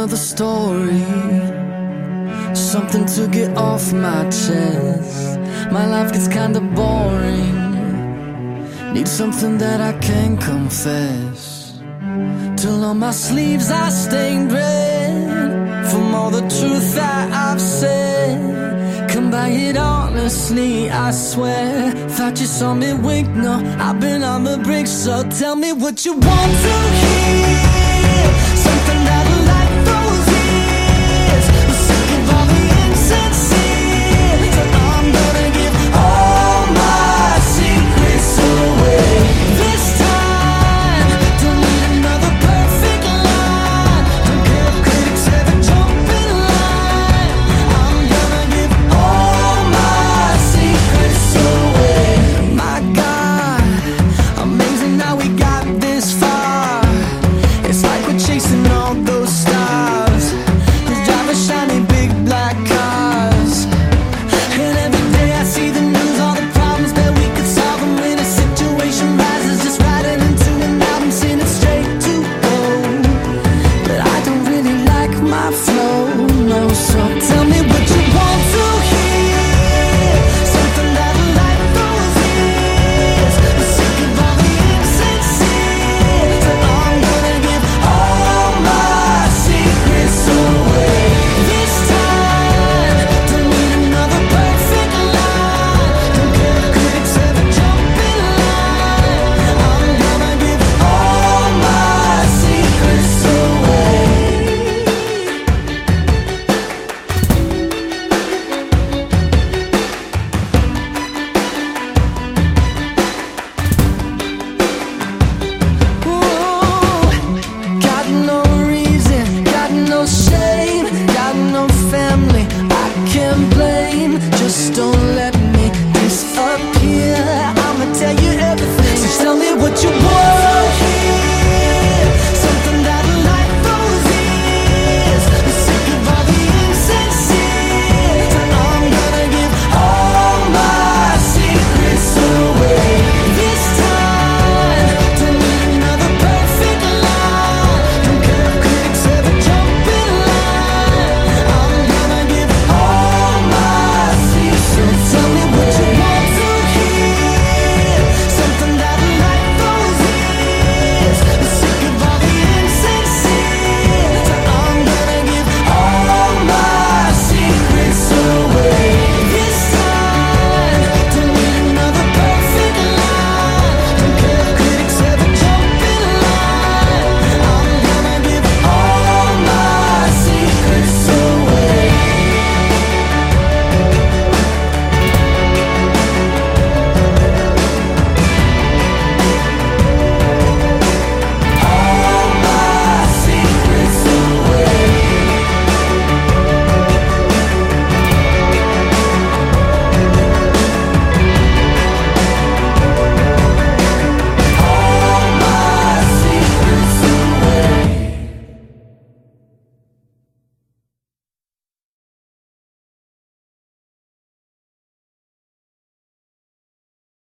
another story, something to get off my chest. My life gets kinda boring, need something that I can confess. Till on my sleeves I stained red from all the truth that I've said. Come by it honestly, I swear. Thought you saw me wink, no, I've been on the brink. So tell me what you want to hear.